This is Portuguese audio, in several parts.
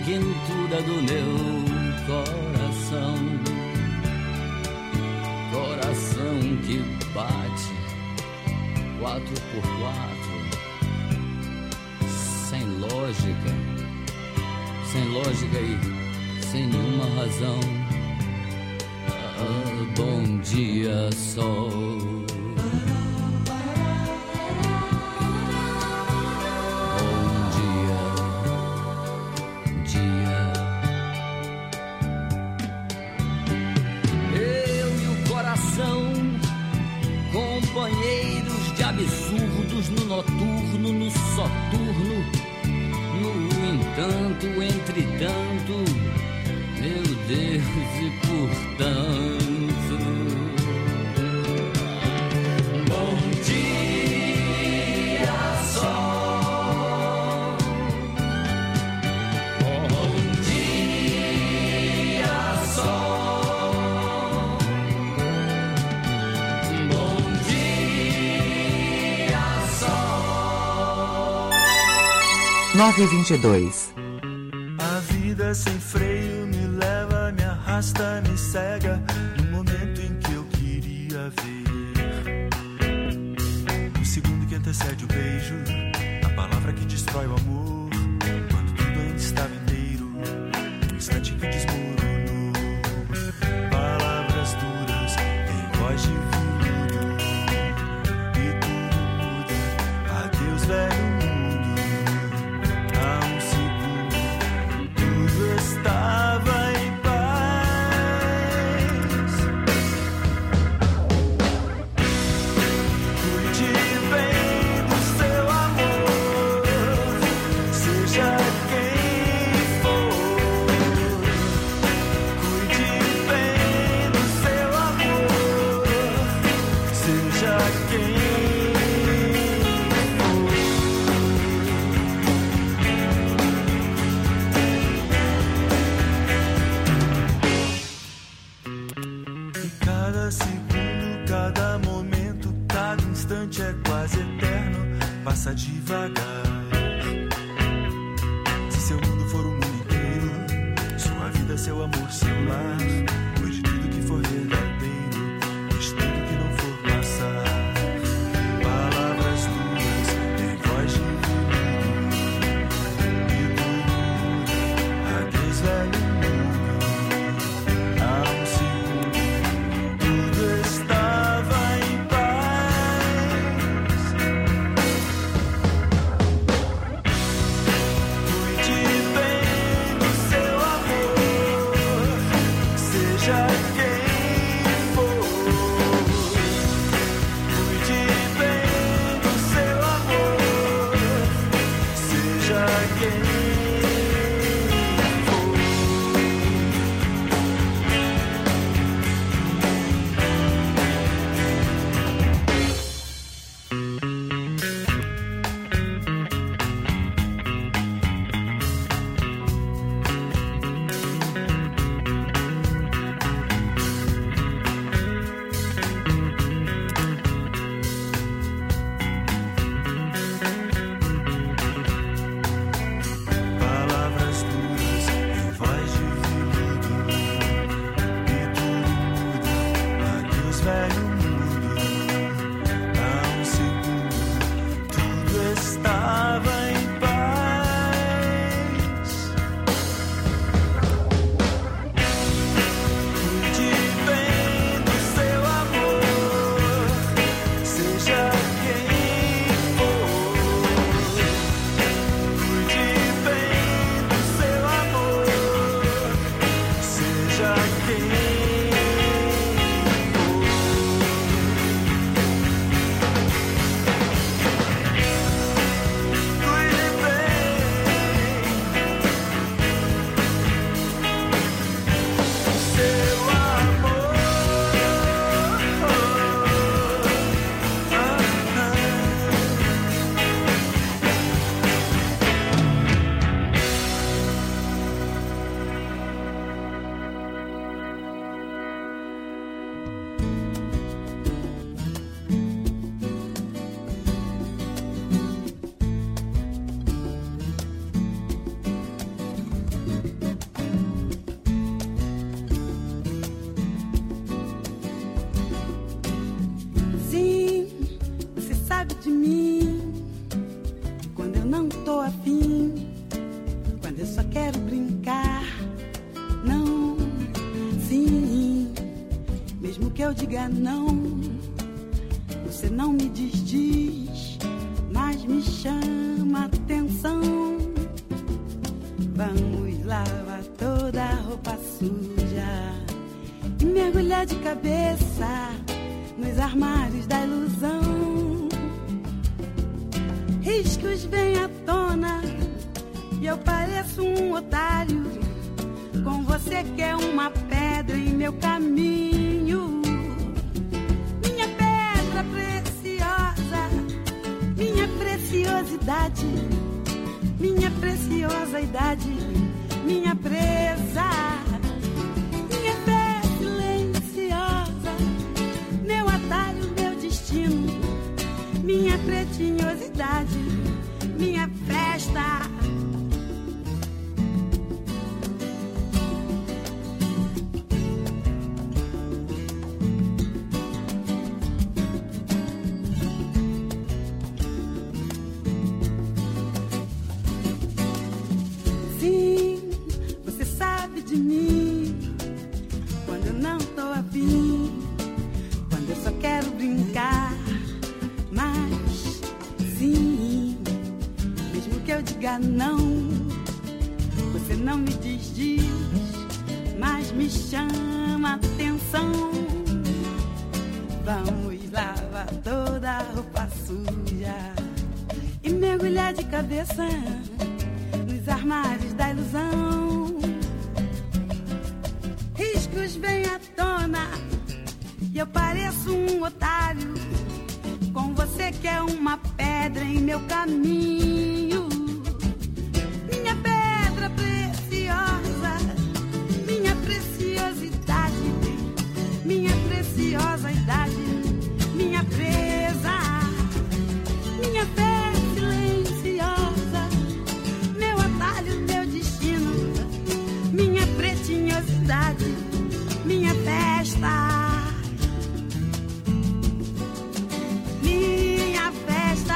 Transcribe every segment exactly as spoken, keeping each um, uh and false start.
quentura do meu coração, coração que bate quatro por quatro, sem lógica, sem lógica e sem nenhuma razão. Ah, bom dia, sol. Companheiros de absurdos no noturno, no soturno, no entanto, entretanto, meu Deus, e portanto. Bom dia, sol. Bom dia, sol. nove e vinte e dois. A vida sem freio me leva, me arrasta, me cega no momento em que eu queria ver. No segundo que antecede o beijo, a palavra que destrói o amor, quando tudo ainda estava inteiro, no instante que desmoronou. Palavras duras em voz de veludo, e tudo muda. Adeus, velho mundo. Estava em paz. Cuide bem do seu amor, seja quem só quero brincar. Não, sim, mesmo que eu diga não, você não me desdiz, mas me chama atenção. Vamos lavar toda a roupa suja e mergulhar de cabeça nos armários da ilusão. Riscos vêm à tona e eu pareço um otário, com você que é uma pedra em meu caminho. Minha pedra preciosa, minha preciosidade, minha preciosa idade, minha presa, minha fé silenciosa, meu atalho, meu destino, minha pretinhosidade, minha festa. De mim, quando eu não tô afim, quando eu só quero brincar. Mas sim, mesmo que eu diga não, você não me desdiz, mas me chama atenção. Vamos lavar toda a roupa suja e mergulhar de cabeça nos armários da ilusão. Riscos vêm à tona e eu pareço um otário, com você que é uma pedra em meu caminho. Minha pedra preciosa, minha preciosidade, minha preciosa idade, minha presa, minha fé silenciosa, meu atalho, meu destino, minha pretinhosidade, minha festa. Minha festa.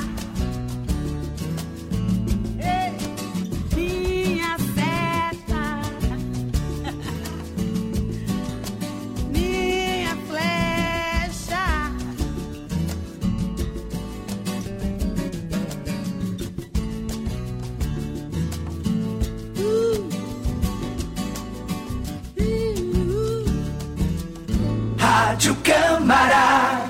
Ei, minha festa. Minha flecha. Uh. Rádio Câmara.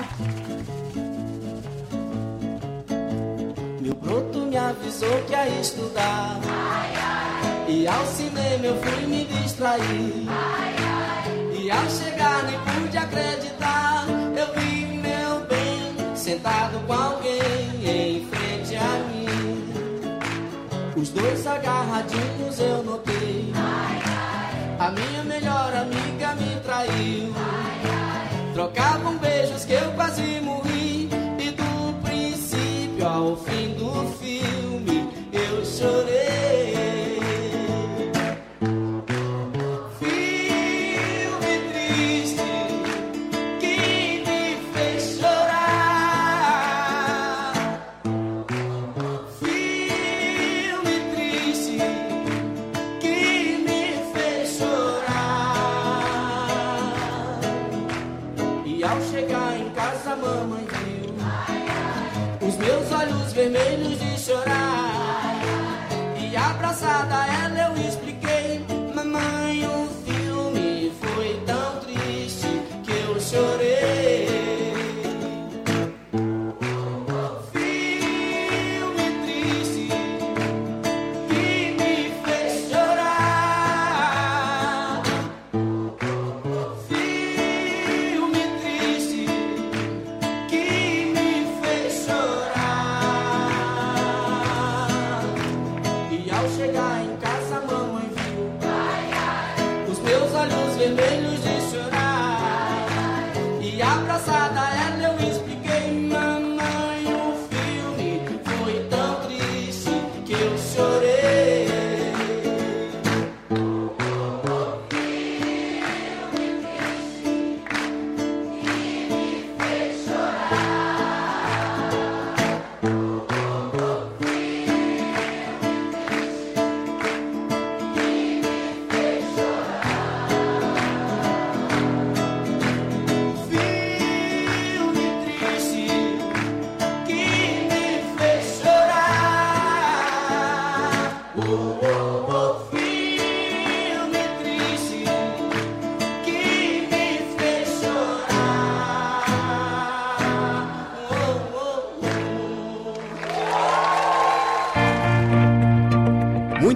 Meu broto me avisou que ia estudar. Ai, ai. E ao cinema eu fui me distrair. Ai, ai. E ao chegar nem pude acreditar. Eu vi meu bem sentado com alguém em frente a mim. Os dois agarradinhos eu notei. Ai, ai. A minha melhor amiga me traiu. Ai, ai. Trocavam beijos que eu quase morri. E do princípio ao fim do filme eu chorei. Filme triste que me fez chorar. Filme triste que me fez chorar. E ao chegar em casa a mamãe viu os meus olhos vermelhos de chorar. E abraçada a ela eu expliquei: mamãe, o filme foi tão triste que eu chorei. Filme triste que me fez chorar. Filme triste que me fez chorar. E ao chegar em casa a mamãe viu os meus olhos vermelhos de chorar. E abraçada a ela eu expliquei: mamãe, o filme foi tão triste que eu chorei.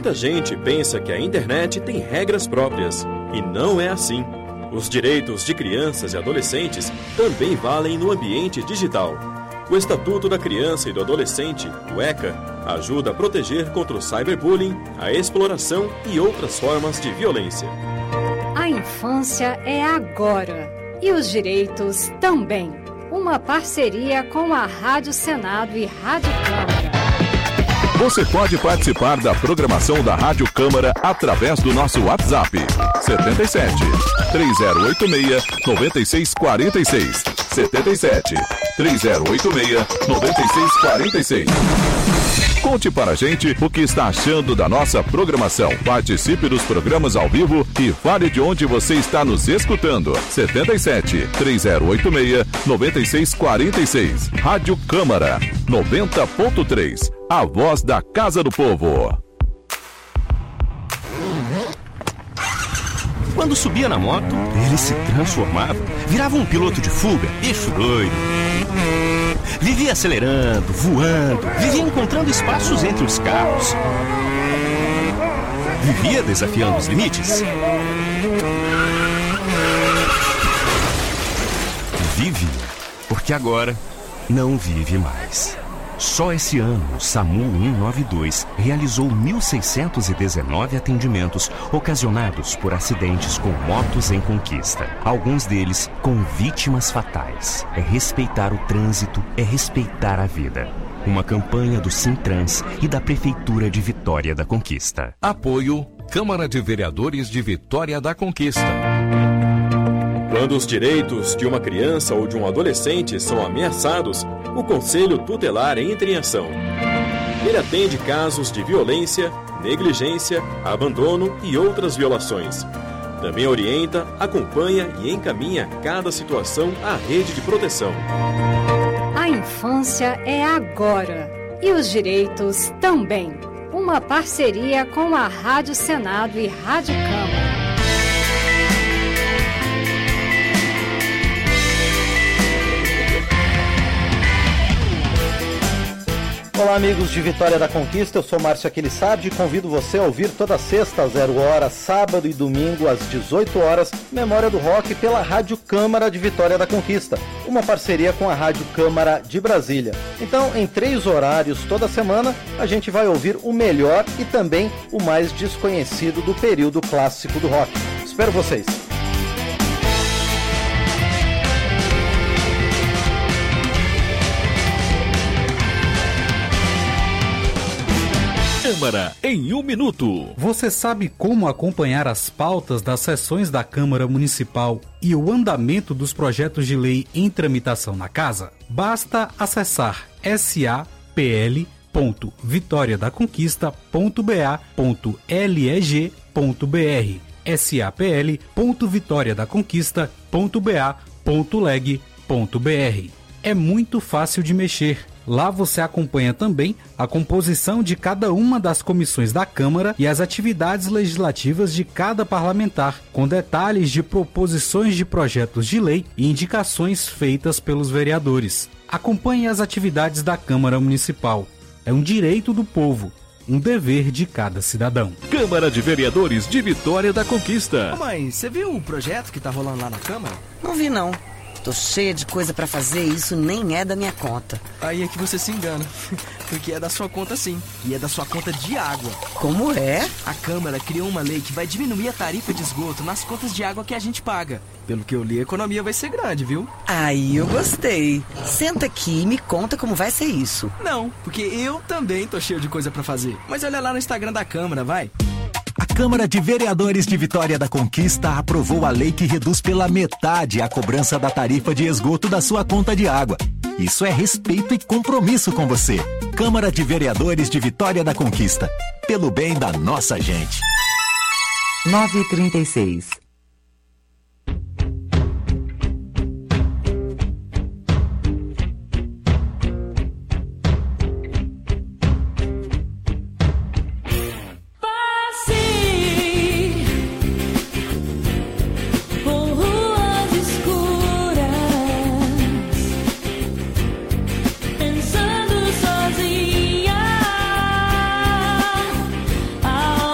Muita gente pensa que a internet tem regras próprias, e não é assim. Os direitos de crianças e adolescentes também valem no ambiente digital. O Estatuto da Criança e do Adolescente, o ECA, ajuda a proteger contra o cyberbullying, a exploração e outras formas de violência. A infância é agora e os direitos também. Uma parceria com a Rádio Senado e Rádio Câmara. Você pode participar da programação da Rádio Câmara através do nosso WhatsApp setenta e sete, três zero oito seis, nove seis quatro seis setenta e sete, três zero oito seis, nove seis quatro seis. Conte para a gente o que está achando da nossa programação. Participe dos programas ao vivo e fale de onde você está nos escutando. setenta e sete, três zero oito seis, nove seis quatro seis. Rádio Câmara noventa ponto três. A voz da Casa do Povo. Quando subia na moto, ele se transformava, virava um piloto de fuga, bicho doido. Vivia acelerando, voando, vivia encontrando espaços entre os carros. Vivia desafiando os limites. Vive, porque agora não vive mais. Só esse ano, o SAMU cento e noventa e dois realizou mil seiscentos e dezenove atendimentos ocasionados por acidentes com motos em conquista. Alguns deles com vítimas fatais. É respeitar o trânsito, é respeitar a vida. Uma campanha do Sintrans e da Prefeitura de Vitória da Conquista. Apoio Câmara de Vereadores de Vitória da Conquista. Quando os direitos de uma criança ou de um adolescente são ameaçados, o Conselho Tutelar entra em ação. Ele atende casos de violência, negligência, abandono e outras violações. Também orienta, acompanha e encaminha cada situação à rede de proteção. A infância é agora e os direitos também. Uma parceria com a Rádio Senado e Rádio Câmara. Olá, amigos de Vitória da Conquista, eu sou Márcio Aquilissardi e convido você a ouvir toda sexta às zero hora, sábado e domingo às dezoito horas, Memória do Rock pela Rádio Câmara de Vitória da Conquista, uma parceria com a Rádio Câmara de Brasília. Então, em três horários toda semana, a gente vai ouvir o melhor e também o mais desconhecido do período clássico do rock. Espero vocês! Câmara em um minuto. Você sabe como acompanhar as pautas das sessões da Câmara Municipal e o andamento dos projetos de lei em tramitação na Casa? Basta acessar s a p l ponto vitória da conquista ponto b a ponto leg ponto b r s a p l ponto vitória da conquista ponto b a ponto leg ponto b r. É muito fácil de mexer. Lá você acompanha também a composição de cada uma das comissões da Câmara e as atividades legislativas de cada parlamentar, com detalhes de proposições de projetos de lei e indicações feitas pelos vereadores. Acompanhe as atividades da Câmara Municipal. É um direito do povo, um dever de cada cidadão. Câmara de Vereadores de Vitória da Conquista. Ô mãe, você viu o projeto que tá rolando lá na Câmara? Não vi, não. Tô cheia de coisa pra fazer e isso nem é da minha conta. Aí é que você se engana, porque é da sua conta sim, e é da sua conta de água. Como é? A Câmara criou uma lei que vai diminuir a tarifa de esgoto nas contas de água que a gente paga. Pelo que eu li, a economia vai ser grande, viu? Aí eu gostei. Senta aqui e me conta como vai ser isso. Não, porque eu também tô cheio de coisa pra fazer. Mas olha lá no Instagram da Câmara, vai. A Câmara de Vereadores de Vitória da Conquista aprovou a lei que reduz pela metade a cobrança da tarifa de esgoto da sua conta de água. Isso é respeito e compromisso com você. Câmara de Vereadores de Vitória da Conquista. Pelo bem da nossa gente. nove e trinta e seis. Pensando sozinha, a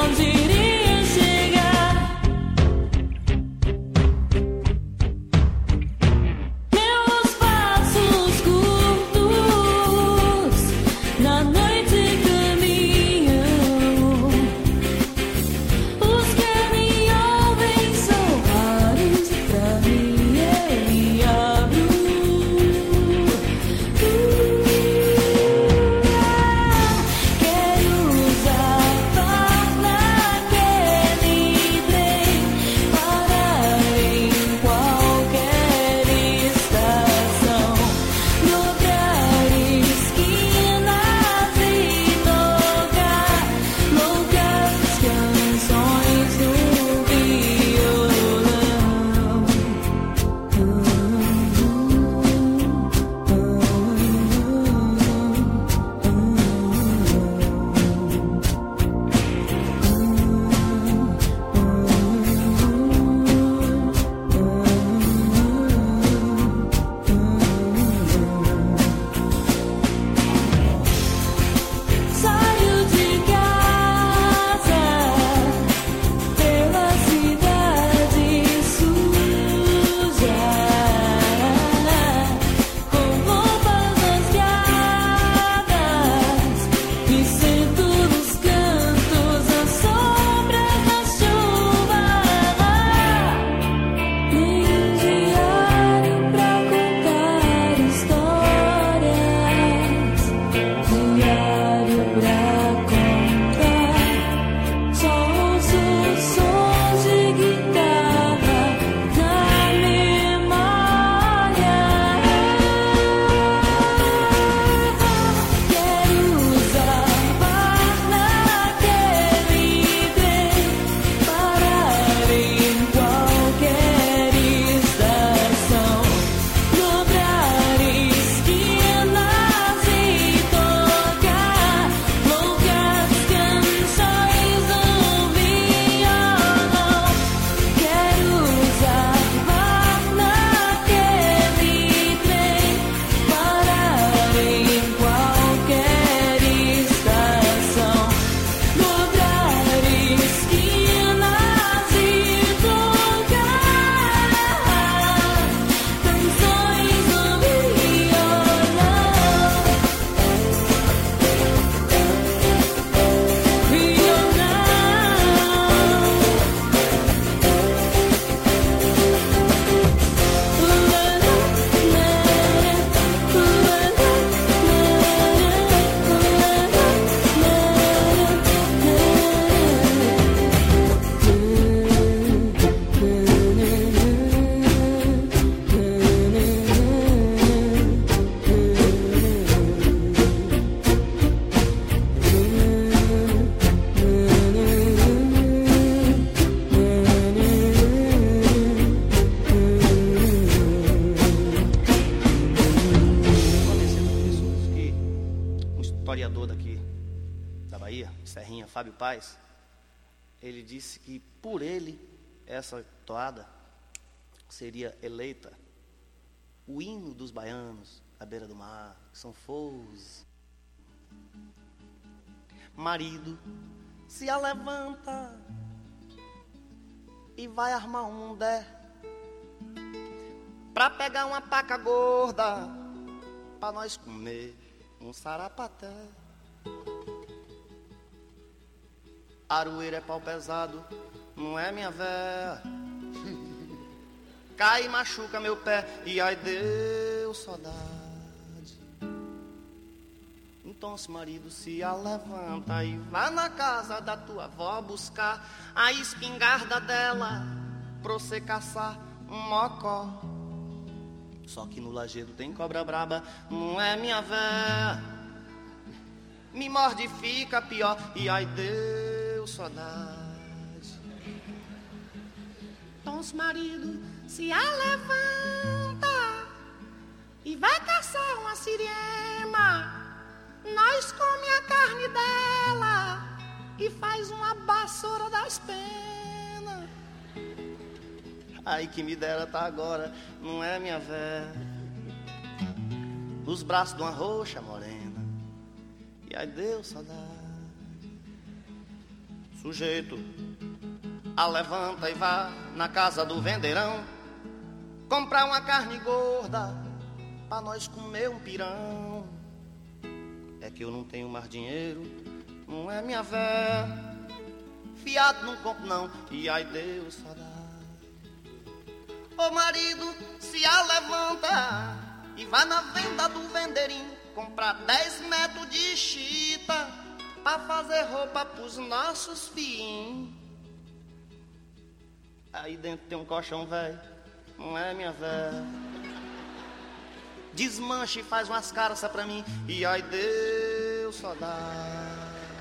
Fábio Paes, ele disse que por ele essa toada seria eleita o hino dos baianos à beira do mar, que são foes. Marido se alevanta e vai armar um mundé pra pegar uma paca gorda pra nós comer um sarapaté. Aroeira é pau pesado, não é minha véia. Cai e machuca meu pé e ai Deus saudade. Então se marido se alevanta e vai na casa da tua avó buscar a espingarda dela pra você caçar um mocó. Só que no lajedo tem cobra braba, não é minha véia. Me morde e fica pior e ai Deus saudade. Então os marido se alevanta e vai caçar uma siriema. Nós come a carne dela e faz uma vassoura das penas. Ai que me dera tá agora, não é minha véia, nos braços de uma roxa morena. E ai Deus saudade. Sujeito alevanta e vá na casa do vendeirão comprar uma carne gorda pra nós comer um pirão. É que eu não tenho mais dinheiro, não é minha véia, fiado não compro não, e ai Deus saudade. O marido se alevanta e vai na venda do vendeirinho comprar dez metros de chita pra fazer roupa pros nossos filhinhos. Aí dentro tem um colchão velho, não é minha véia, desmancha e faz umas caraças pra mim, e ai Deus saudade.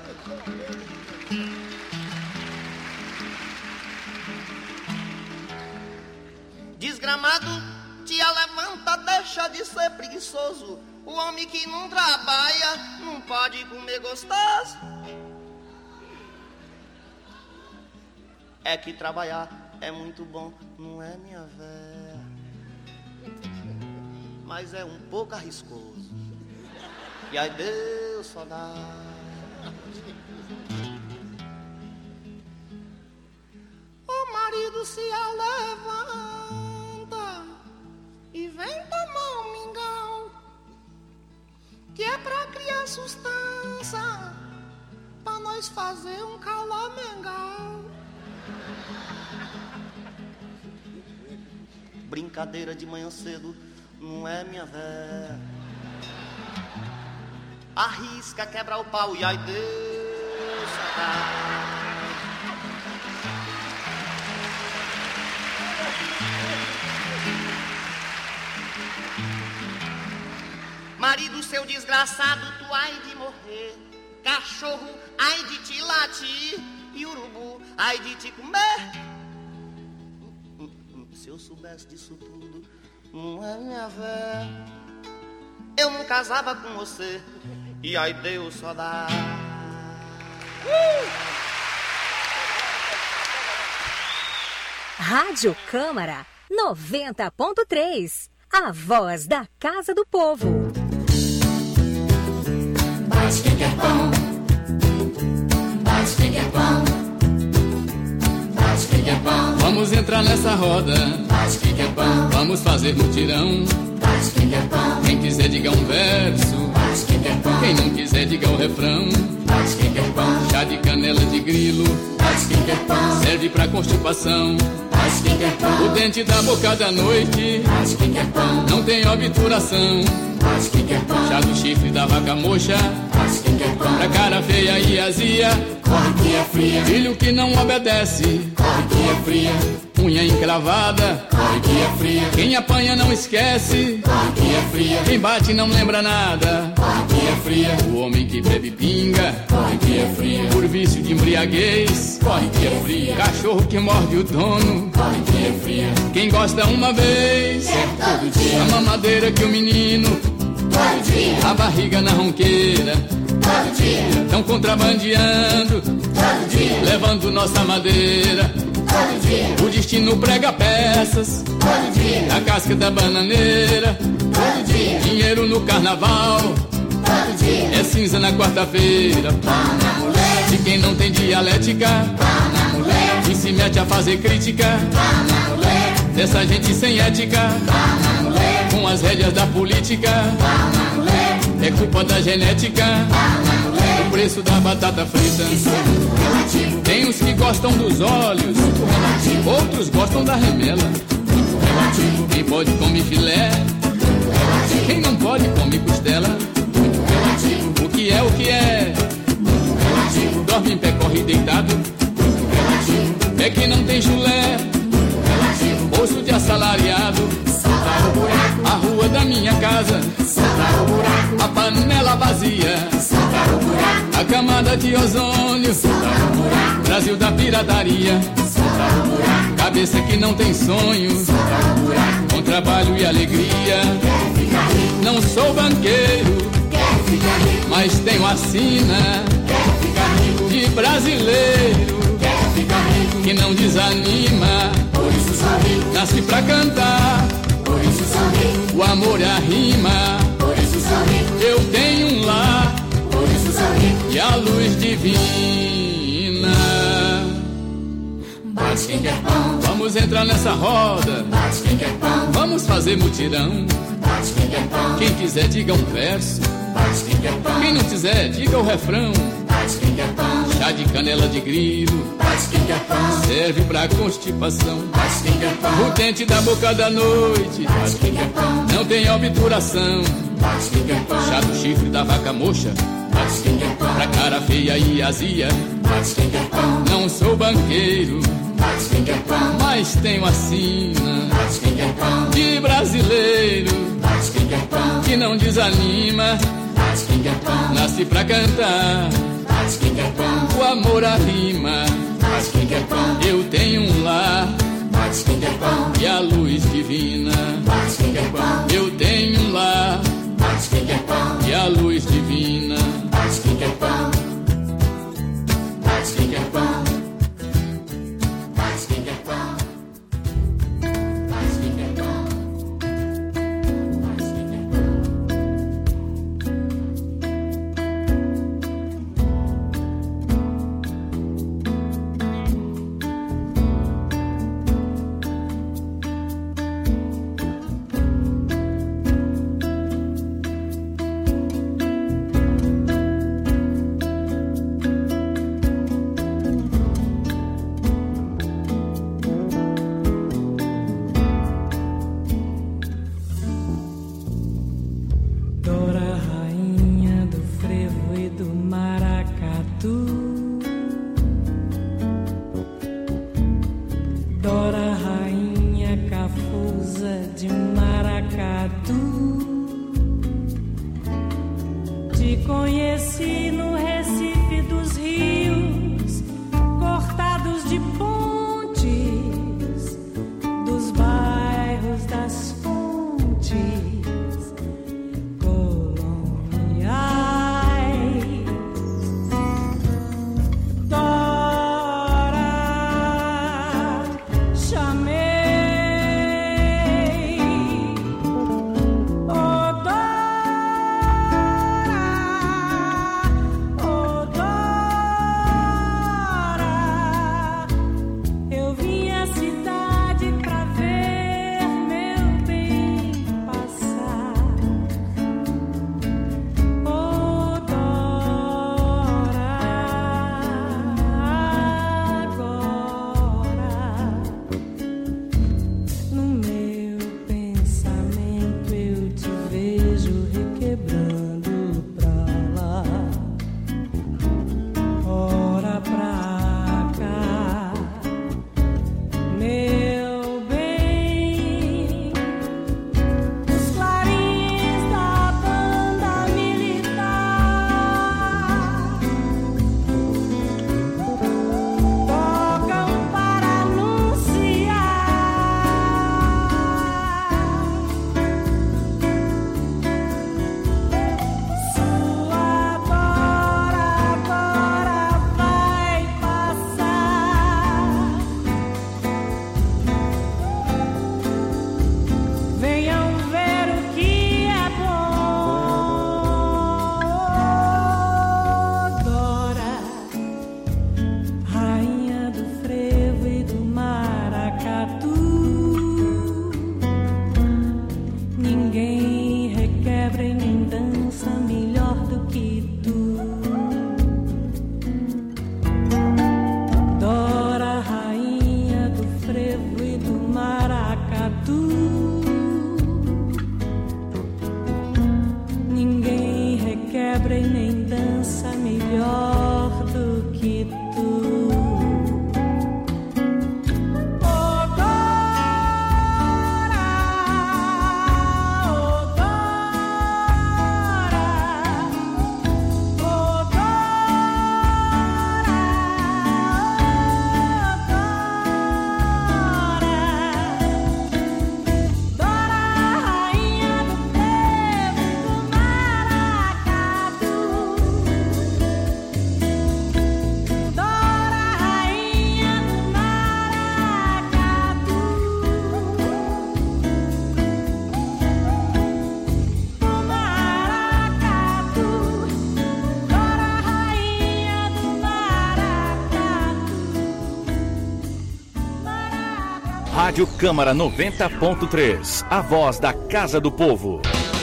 Desgramado, te levanta, deixa de ser preguiçoso. O homem que não trabalha não pode comer gostoso. É que trabalhar é muito bom, não é minha véia, mas é um pouco arriscoso. E ai Deus saudade. O marido se alevanta e vem tomar um mingau, que é pra criar sustância, pra nós fazer um calamengal. Brincadeira de manhã cedo, não é minha véia, arrisca quebrar o pau e ai Deus saudade. Marido seu desgraçado, tu ai de morrer, cachorro ai de te latir e urubu ai de te comer. Se eu soubesse disso tudo, não é minha véia, eu não casava com você, e ai Deus só dá. Uh! Rádio Câmara noventa ponto três, a voz da Casa do Povo. Mas quem quer pão? Mas quem quer pão? Mas quem quer pão? Vamos entrar nessa roda. Mas quem quer pão? Vamos fazer mutirão. Mas quem quer pão? Quem quiser diga um verso. Mas quem quer pão? Quem não quiser diga o refrão. Mas quem quer pão? Chá de canela de grilo. Mas quem quer pão? Serve pra constipação. Mas quem quer pão? O dente da boca da noite. Mas quem quer pão? Não tem obturação. Mas quem quer pão? Chá do chifre da vaca mocha. Mas quem quer pão? Pra cara feia e azia. Corre que é fria. Filho que não obedece. Corre que é fria. Unha encravada. Corre que é fria. Quem apanha não esquece. Corre que é fria. Quem bate não lembra nada. Corre que é fria. O homem que bebe pinga. Corre que é fria. Por vício de embriaguez. Corre que é fria. Cachorro que morde o dono. Corre que é fria. Quem gosta uma vez. Quer todo dia. A mamadeira que o menino. Todo dia. A barriga na ronqueira. todo dia. Tão contrabandeando, todo dia. Levando nossa madeira, todo dia. O destino prega peças, todo dia. Na casca da bananeira, todo dia. Dinheiro no carnaval, todo dia. É cinza na quarta-feira. Pau na mulher. De quem não tem dialética, pau na mulher. Quem se mete a fazer crítica, pau na mulher. Dessa gente sem ética, pau na mulher. Com as rédeas da política, pau na mulher. É culpa da genética, pau na mulher. O preço da batata frita. Isso é muito relativo. Tem uns que gostam dos olhos, muito relativo. Outros gostam da remela, muito relativo. Quem pode come filé, muito relativo. Quem não pode come costela, muito relativo. O que é o que é, muito relativo. Dorme em pé, corre deitado, muito relativo. É que não tem chulé, muito relativo. Bolso de assalariado, soltar o buraco. A rua da minha casa, soltar o buraco. A panela vazia, soltar o buraco. A camada de ozônio, soltar o buraco. Brasil da pirataria, soltar o buraco. Cabeça que não tem sonho, soltar o buraco. Com trabalho e alegria, quer ficar rico. Não sou banqueiro, quer ficar rico. Mas tenho a sina, quer ficar rico. De brasileiro, quer ficar rico. Que não desanima, por isso sou rico. Nasci pra cantar, por isso sou rico. O amor é a rima, por isso sou rico. Eu tenho um lar, por isso sou rico. E a luz divina. Bate quem quer pão. Vamos entrar nessa roda. Bate quem quer pão. Vamos fazer mutirão. Bate quem quer pão. Quem quiser diga um verso. Bate quem quer pão. Quem não quiser diga o refrão. Bate quem quer pão. Chá de canela de grilo. Bate quem quer pão. Serve pra constipação. Bate quem quer pão. O dente da boca da noite. Bate quem quer pão. Não tem obturação. Bate quem quer pão. Chá do chifre da vaca moxa. Bate quem quer pão. Pra cara feia e azia. Bate quem quer pão. Não sou banqueiro. Bate quem quer pão. Mas tenho a sina. Bate quem quer pão. De brasileiro. Bate quem quer pão. Que não desanima. Bate quem quer pão. Nasci pra cantar. Bate quem quer pão. O amor a rima. Bate quem quer pão. Eu tenho um lar. Bate quem quer pão. E a luz divina. Bate quem quer pão. Eu tenho um lar. Bate quem quer pão. E a luz divina. Bate quem quer pão. Bate quem quer pão. Bate quem quer pão. Bate quem quer pão. Bate quem quer pão. Rádio Câmara noventa ponto três, a voz da Casa do Povo.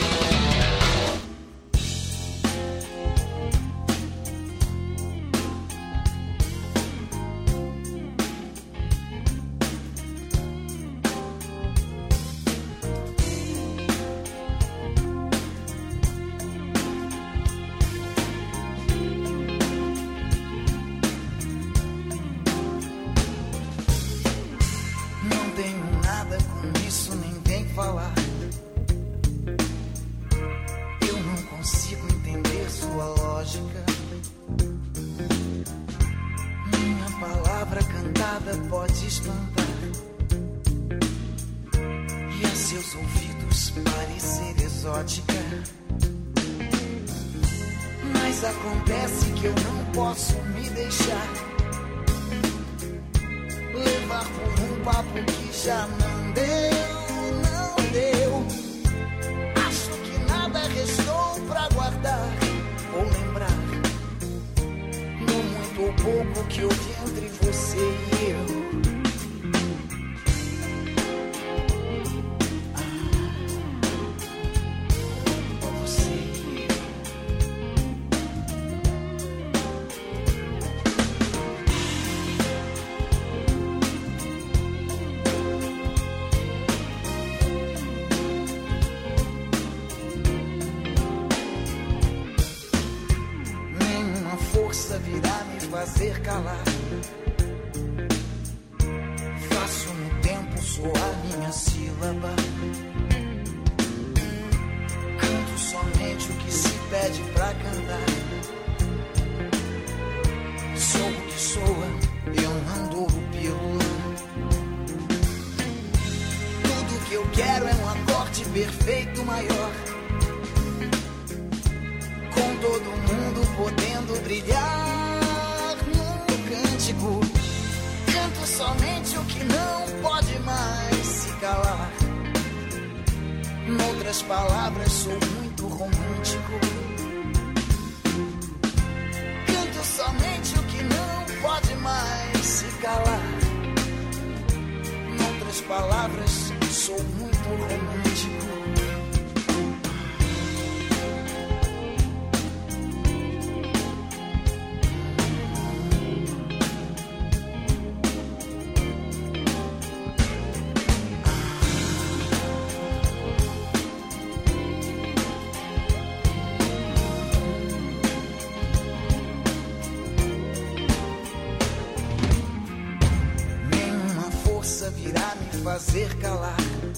Fazer calar.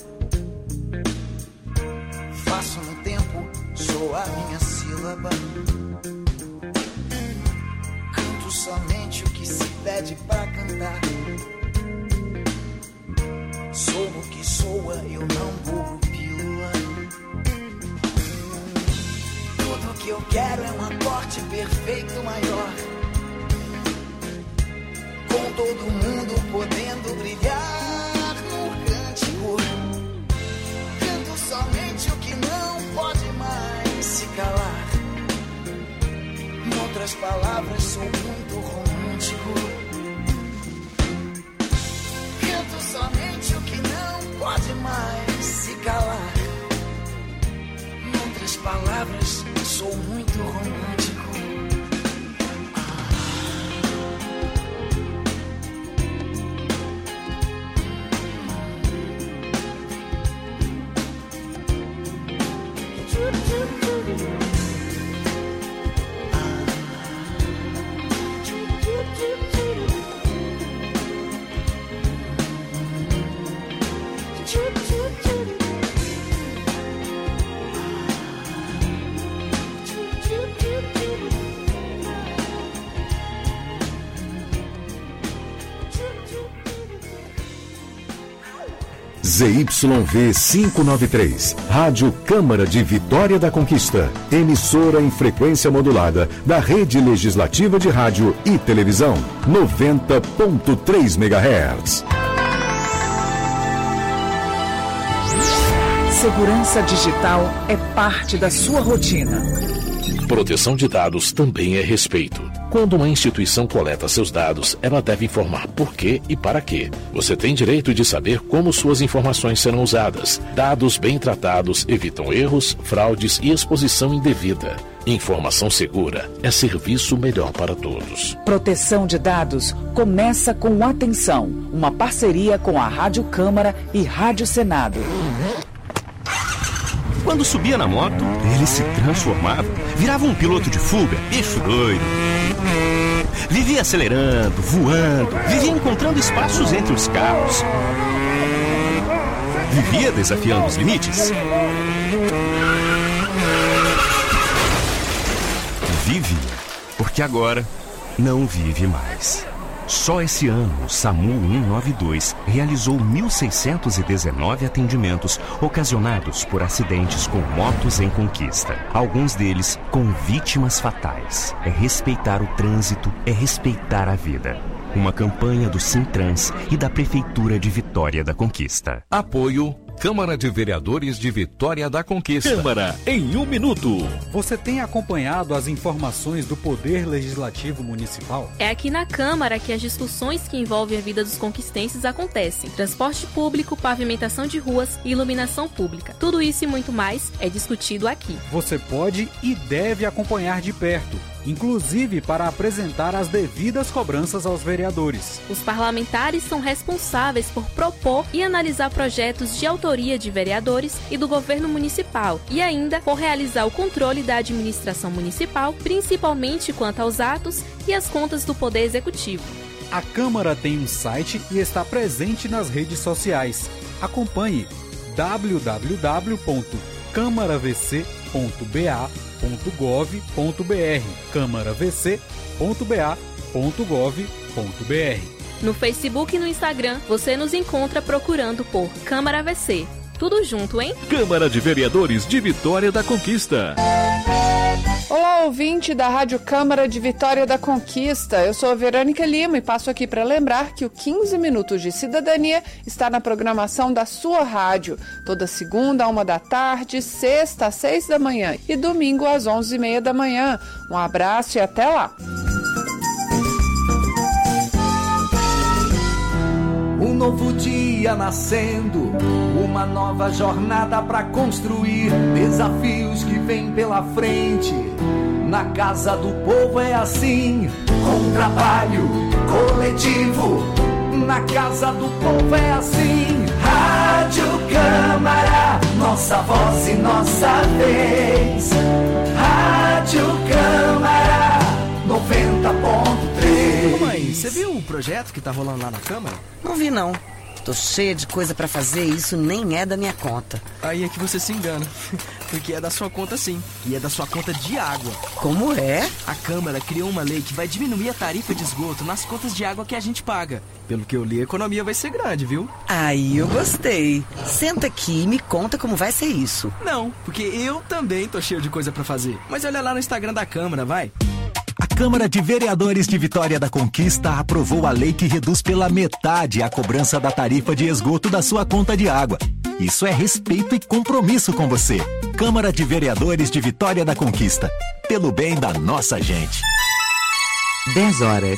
Faço no tempo, sou a minha sílaba. Canto somente o que se pede pra cantar. Sou o que soa, eu não borro pílula. Tudo que eu quero é um acorde perfeito maior. Com todo mundo podendo brilhar. Canto somente o que não pode mais se calar. Em outras palavras, sou muito romântico. Canto somente o que não pode mais se calar. Em outras palavras, sou muito romântico. Z Y V quinhentos e noventa e três, Rádio Câmara de Vitória da Conquista, emissora em frequência modulada da Rede Legislativa de Rádio e Televisão, noventa ponto três megahertz. Segurança digital é parte da sua rotina. Proteção de dados também é respeito. Quando uma instituição coleta seus dados, ela deve informar por quê e para quê. Você tem direito de saber como suas informações serão usadas. Dados bem tratados evitam erros, fraudes e exposição indevida. Informação segura é serviço melhor para todos. Proteção de dados começa com Atenção, uma parceria com a Rádio Câmara e Rádio Senado. Quando subia na moto, ele se transformava, virava um piloto de fuga, eixo doido. Vivia acelerando, voando, vivia encontrando espaços entre os carros. Vivia desafiando os limites. Vive, porque agora não vive mais. Só esse ano, o SAMU cento e noventa e dois realizou mil seiscentos e dezenove atendimentos ocasionados por acidentes com motos em conquista. Alguns deles com vítimas fatais. É respeitar o trânsito, é respeitar a vida. Uma campanha do Sintrans e da Prefeitura de Vitória da Conquista. Apoio Câmara de Vereadores de Vitória da Conquista. Câmara em um minuto. Você tem acompanhado as informações do Poder Legislativo Municipal? É aqui na Câmara que as discussões que envolvem a vida dos conquistenses acontecem. Transporte público, pavimentação de ruas e iluminação pública. Tudo isso e muito mais é discutido aqui. Você pode e deve acompanhar de perto, inclusive para apresentar as devidas cobranças aos vereadores. Os parlamentares são responsáveis por propor e analisar projetos de autoria de vereadores e do governo municipal e ainda por realizar o controle da administração municipal, principalmente quanto aos atos e as contas do Poder Executivo. A Câmara tem um site e está presente nas redes sociais. Acompanhe w w w ponto câmara v c ponto b a ponto gov ponto b r câmara v c ponto b a ponto gov ponto b r. No Facebook e no Instagram, você nos encontra procurando por Câmara V C. Tudo junto, hein? Câmara de Vereadores de Vitória da Conquista. Olá, ouvinte da Rádio Câmara de Vitória da Conquista. Eu sou a Verônica Lima e passo aqui para lembrar que o quinze Minutos de Cidadania está na programação da sua rádio. Toda segunda, a uma da tarde, sexta, às seis da manhã e domingo, às onze e meia da manhã. Um abraço e até lá! Um novo dia nascendo, uma nova jornada pra construir, desafios que vêm pela frente. Na casa do povo é assim, com trabalho coletivo. Na casa do povo é assim. Rádio Câmara, nossa voz e nossa vez. Rádio Câmara, noventa ponto três. Ô mãe, você viu o projeto que tá rolando lá na Câmara? Não vi não. Tô cheia de coisa pra fazer e isso nem é da minha conta. Aí é que você se engana. Porque é da sua conta sim. E é da sua conta de água. Como é? A Câmara criou uma lei que vai diminuir a tarifa de esgoto nas contas de água que a gente paga. Pelo que eu li, a economia vai ser grande, viu? Aí eu gostei. Senta aqui e me conta como vai ser isso. Não, porque eu também tô cheio de coisa pra fazer. Mas olha lá no Instagram da Câmara, vai. A Câmara de Vereadores de Vitória da Conquista aprovou a lei que reduz pela metade a cobrança da tarifa de esgoto da sua conta de água. Isso é respeito e compromisso com você. Câmara de Vereadores de Vitória da Conquista. Pelo bem da nossa gente. dez horas.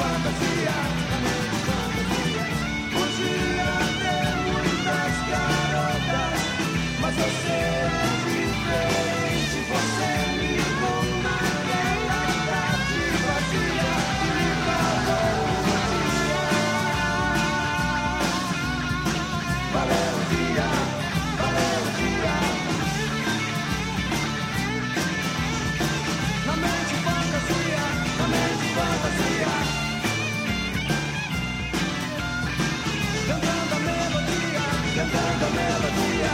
fantasia, na mente fantasia. Podia ter muitas garotas, mas você é diferente. Você me comandeia pra te vazia. Valeu o dia, valeu o dia. Na mente fantasia, na mente fantasia. Cantando a melodia, cantando a melodia.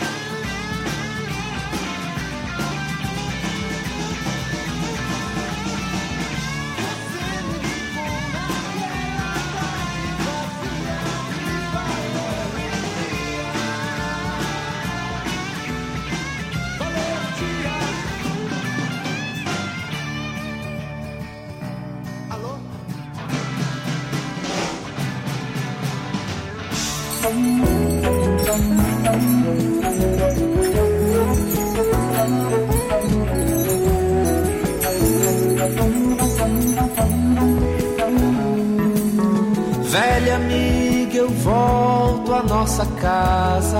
Velha amiga, eu volto à nossa casa.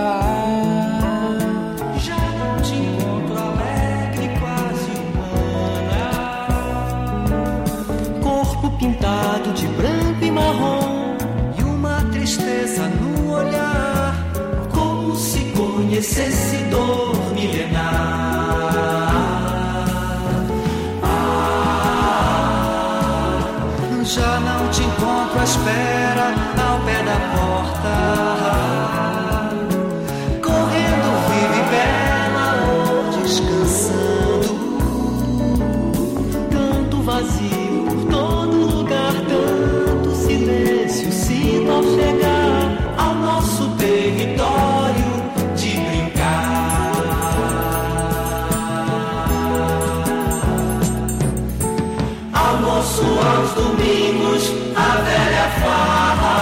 Já não te encontro alegre, quase humana. Corpo pintado de branco e marrom, e uma tristeza no olhar, como se conhecesse dor milenar. Já não te encontro à espera ao pé da porta, correndo viva e bela ou descansando. Tanto vazio por todo lugar, tanto silêncio sinto ao chegar ao nosso território de brincar. Almoço aos domingos, a velha farra.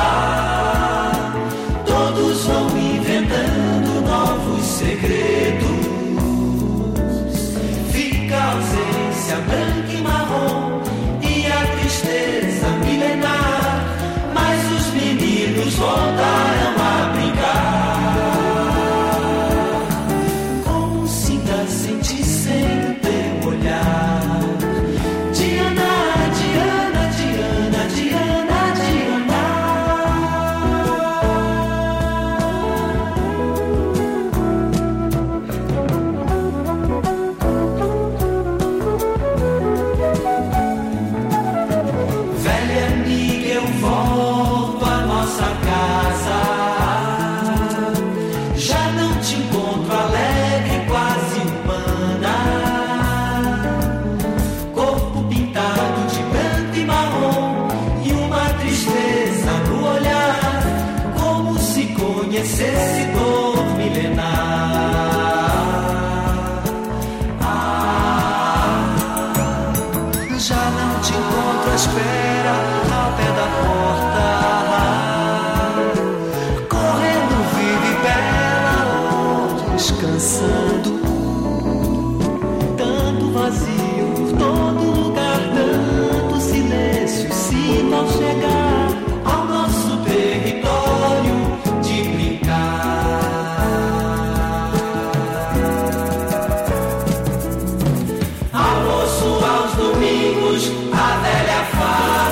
Todos vão inventando novos segredos. Fica a ausência branca e marrom e a tristeza milenar, mas os meninos voltaram a brincar. Como se ainda sentissem o teu olhar. Esse dor milenar. Ah, já não te encontro à espera ao pé da porta, correndo viva e bela ou descansando. Tanto vazio por todo lugar, tanto silêncio sinto ao chegar ao nosso território. Almoço aos domingos, a velha farra.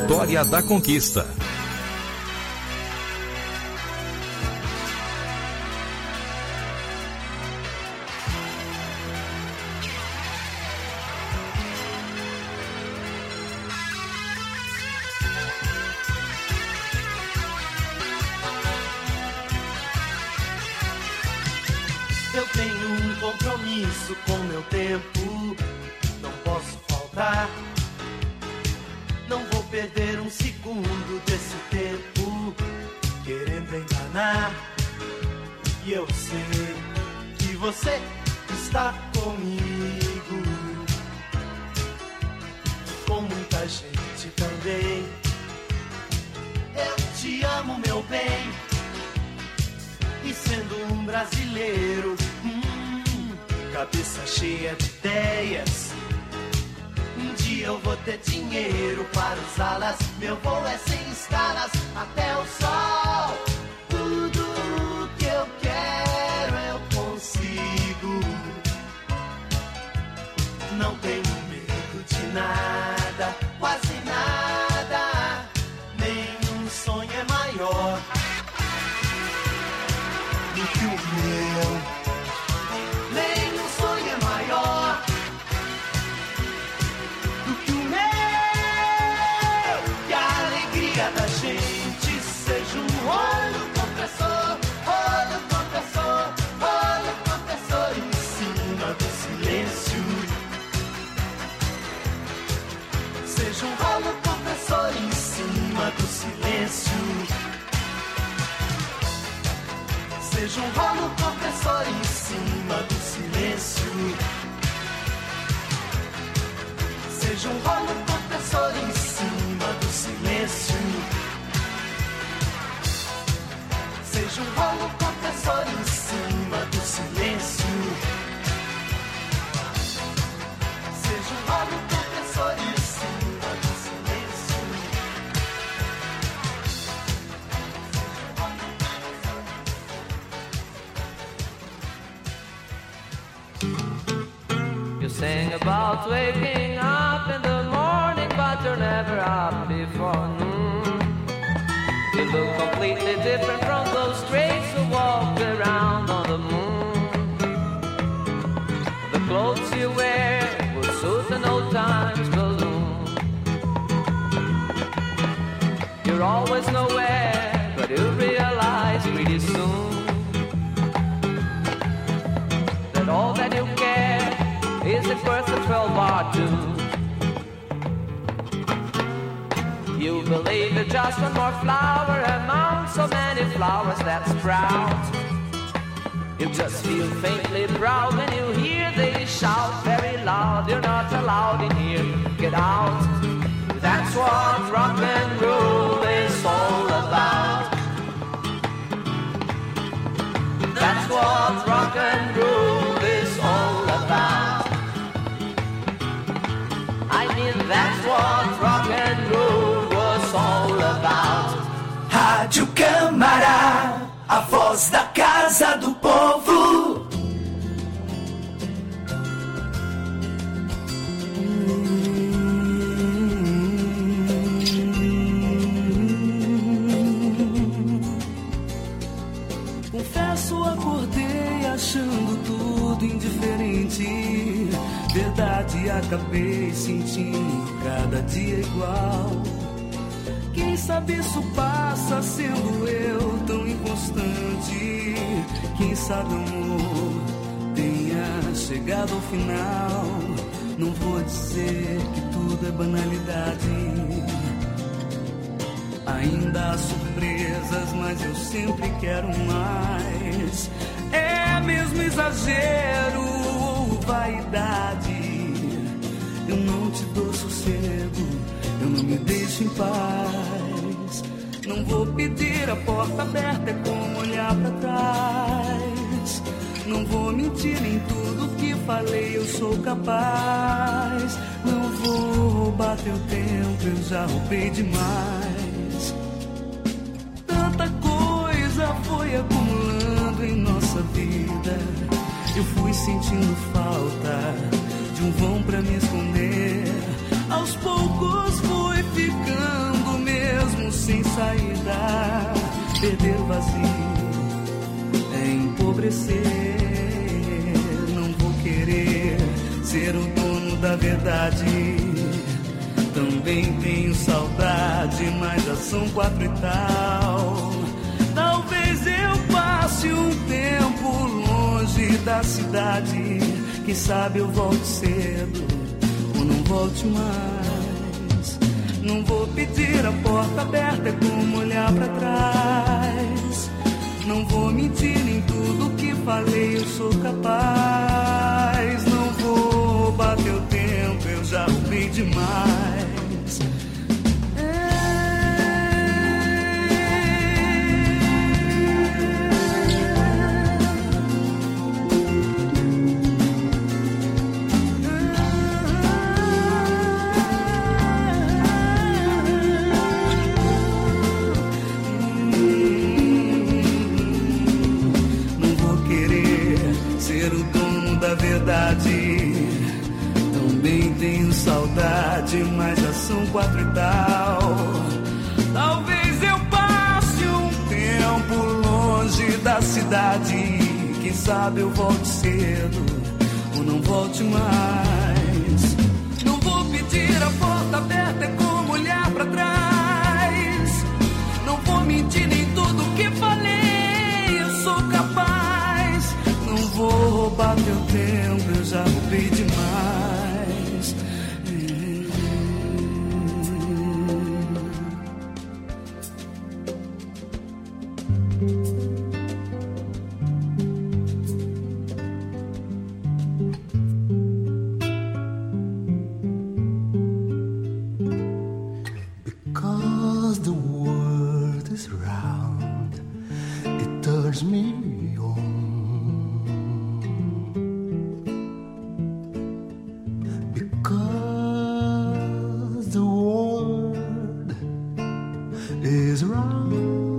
Vitória da Conquista. Eu tenho um compromisso com meu tempo, não posso faltar. Não vou perder um segundo desse tempo querendo enganar. E eu sei que você está comigo, com muita gente também. Eu te amo, meu bem. E sendo um brasileiro, hum, cabeça cheia de ideias, um dia eu vou ter dinheiro para usá-las. Meu voo é sem escalas até o sol. Tudo que eu quero eu consigo. Não tenho medo de nada, quase nada. Nenhum sonho é maior do que o meu. Nenhum sonho é maior do que o meu. Que a alegria da gente seja um rolo compressor, rolo compressor, rolo compressor em cima do silêncio. Seja um rolo compressor em cima do silêncio. Seja um rolo compressor em cima do silêncio. Seja um rolo compressor em cima do silêncio. Seja um rolo compressor em cima do silêncio. Seja um rolo compressor em cima do silêncio. You sing about waking up in the morning, but you're never up before noon. You look completely different from those straights who walk around on the moon. The clothes you wear will suit an old times balloon. You're always nowhere, but you'll realize pretty soon that all that you care is it worth a twelve bar tune? You believe that just one more flower among so many flowers that sprout. You just feel faintly proud when you hear they shout very loud. You're not allowed in here, get out. That's what rock and roll is all about. That's what rock and roll is all about. I mean, that's what rock and roll was all about. Rádio Câmara, a voz da casa do povo. Confesso, acordei achando tudo indiferente. Verdade, acabei sentindo cada dia igual. Quem sabe isso passa sendo eu tão inconstante. Quem sabe, amor, tenha chegado ao final. Não vou dizer que tudo é banalidade. Ainda há surpresas, mas eu sempre quero mais. É mesmo exagero ou vaidade? Eu não te dou sossego, eu não me deixo em paz. Não vou pedir a porta aberta, é como olhar pra trás. Não vou mentir em tudo que falei, eu sou capaz. Não vou roubar teu tempo, eu já roubei demais. Tanta coisa foi acumulando em nossa vida. Eu fui sentindo falta de um vão pra me esconder. Aos poucos fui ficando perder o vazio, é empobrecer. Não vou querer ser o dono da verdade. Também tenho saudade, mas já são quatro e tal. Talvez eu passe um tempo longe da cidade. Quem sabe eu volte cedo ou não volte mais. Não vou pedir a porta aberta, é como olhar pra trás. Não vou mentir em tudo que falei, eu sou capaz. Não vou bater o tempo, eu já roubei demais. Também tenho saudade, mas já são quatro e tal. Talvez eu passe um tempo longe da cidade. Quem sabe eu volte cedo ou não volte mais. Não vou pedir a porta aberta, é como olhar pra trás. Não vou mentir nem tudo que falei, eu sou capaz. Não vou roubar teu tempo, eu já roubei demais. Because the world is round, it turns me on. Because the world is round,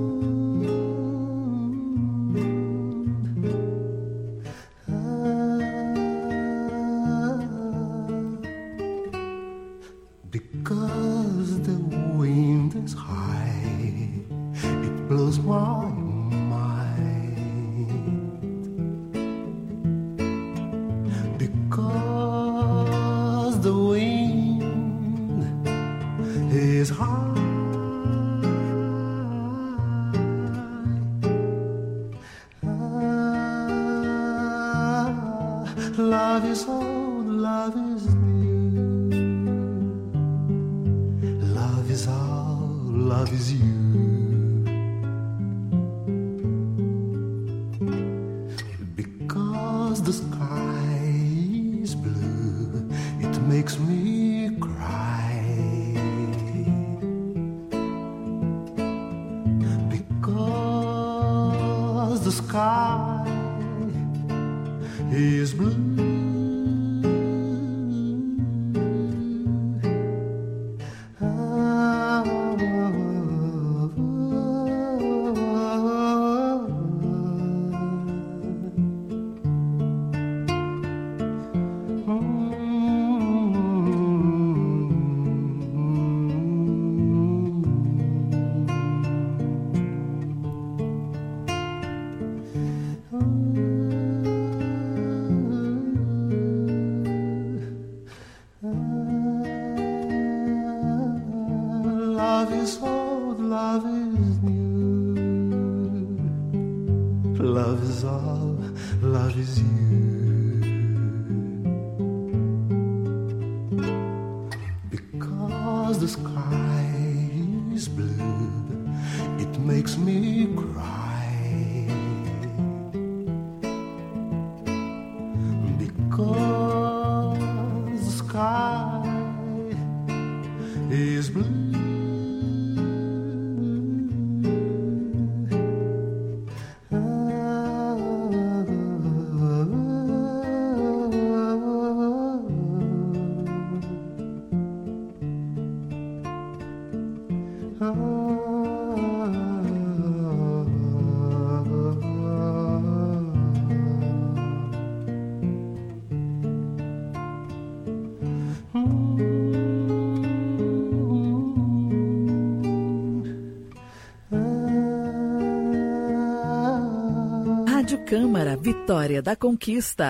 because the wind is high, it blows my mind. Because the wind is high, ah, love is old, love is new. Love is all, love is you. Because the sky is blue, it makes me cry. Because the sky is blue, love is old, love is new. Love is all, love is you. Because the sky is blue, it makes me cry. Because the sky is blue, Câmara, Vitória da Conquista.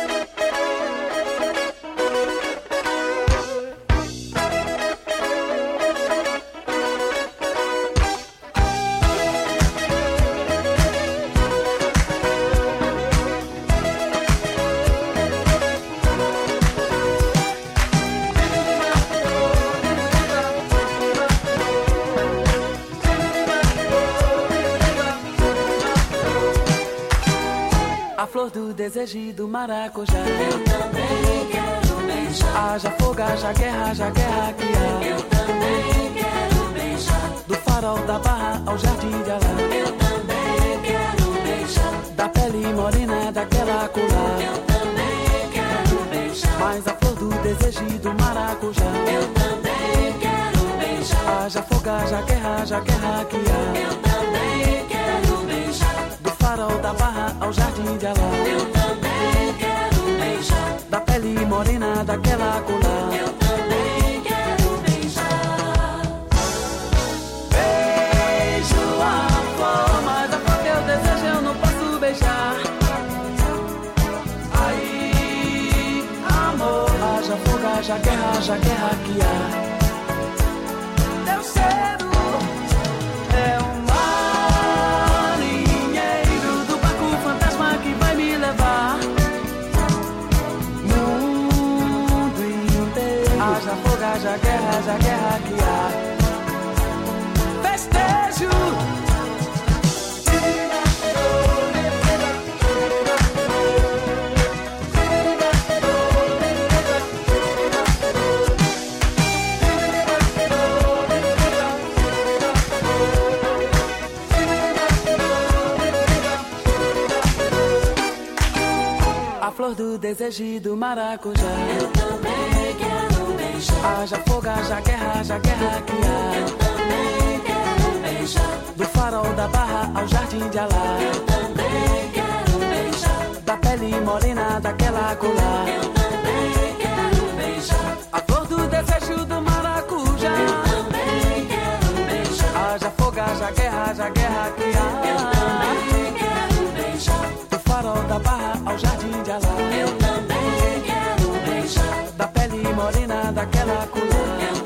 Do desejo do maracujá, eu também quero beijar. Haja fogo, haja guerra, haja guerra que há. Eu também quero beijar. Do farol da barra ao jardim de Alá, eu também quero beijar. Da pele morena daquela colar, eu também quero beijar. Mas a flor do desejo do maracujá, eu também quero beijar. Haja fogo, haja guerra, haja guerra que há. Eu também quero beijar. Do farol da barra ao jardim de Alá, eu também quero beijar. Da pele morena daquela colar, eu também quero beijar. Beijo a flor, mas a flor que eu desejo eu não posso beijar. Aí, amor, haja fogo, haja guerra, haja guerra que há. Teu cheiro é um haja fogo, haja guerra, haja guerra que há. Festejo. A flor do desejo do maracujá, eu também quero beijar. Haja fogo, haja guerra, haja guerra que há. Eu também quero beijar. Do farol da barra ao jardim de Alá, eu também quero beijar. Da pele morena daquela colar, eu também quero beijar. A flor do desejo do maracujá, eu também quero beijar. Haja fogo, haja guerra, haja guerra que há. Eu também quero beijar. Do farol da barra ao jardim de Alá, eu também quero beijar. Da pele morena daquela colar, eu